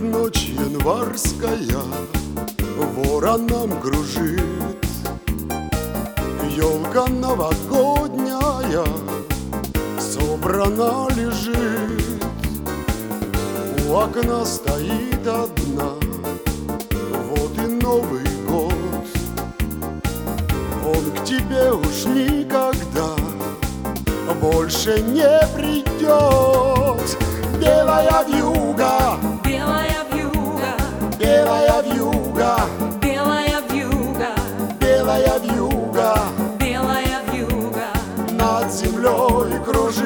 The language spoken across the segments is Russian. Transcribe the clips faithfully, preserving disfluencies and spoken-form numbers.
ночь январская вороном кружит, елка новогодняя собрана лежит, у окна стоит одна, вот и Новый год. Он к тебе уж никогда больше не придет. Белая вьюга, белая вьюга, белая вьюга, белая вьюга, белая вьюга белая вьюга над землей кружит.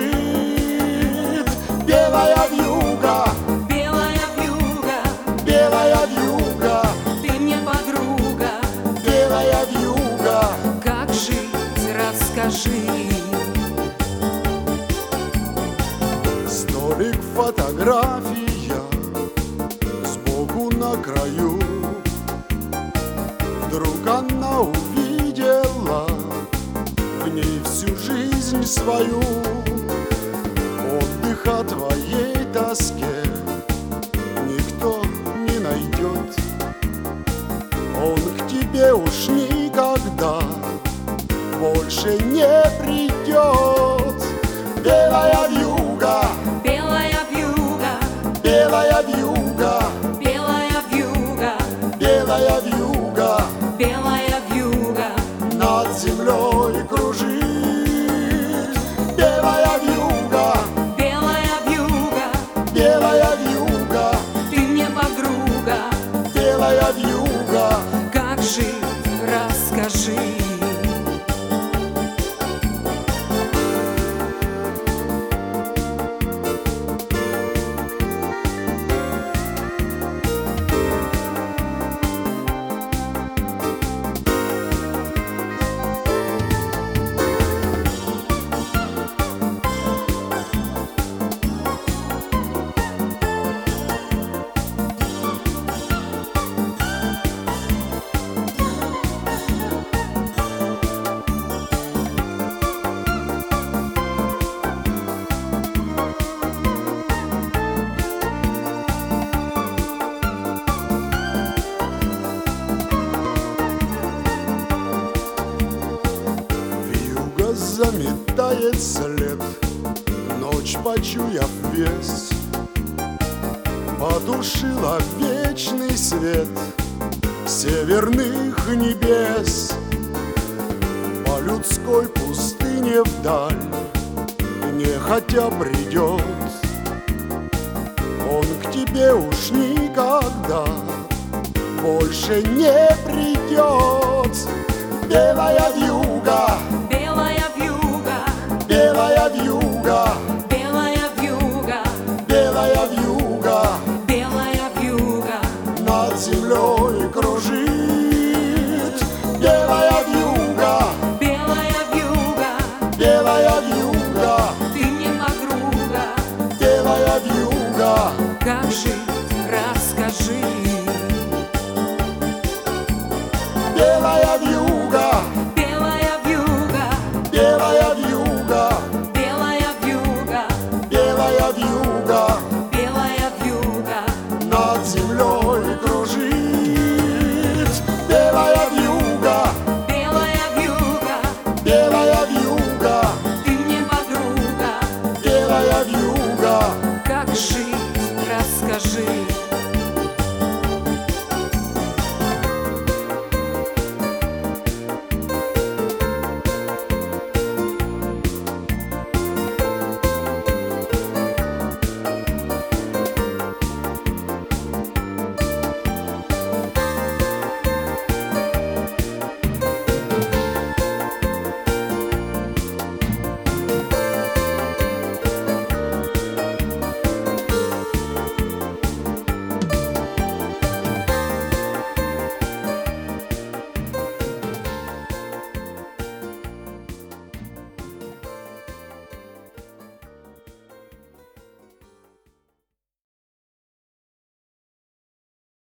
Белая вьюга, белая вьюга, белая вьюга, ты мне подруга, белая вьюга. как жить, расскажи. Столик, фотография сбоку на краю. Вдруг она увидела в ней всю жизнь свою. Отдыха твоей тоске никто не найдет. Он к тебе уж никогда больше не придет. Белая вьюга, Белая вьюга, белая вьюга, белая вьюга, белая вьюга белая вьюга над землей кружит. Белая вьюга, белая вьюга, белая вьюга, ты мне подруга, белая вьюга. как жить, расскажи. Заметает след, ночь, почуяв вес, потушила вечный свет северных небес. По людской пустыне вдаль нехотя придет. Он к тебе уж никогда больше не придет. Белая вьюга, Белая вьюга, белая вьюга, белая вьюга, белая вьюга белая вьюга над землей кружит. Белая вьюга, белая вьюга, белая вьюга, ты мне подруга, белая вьюга. как жить,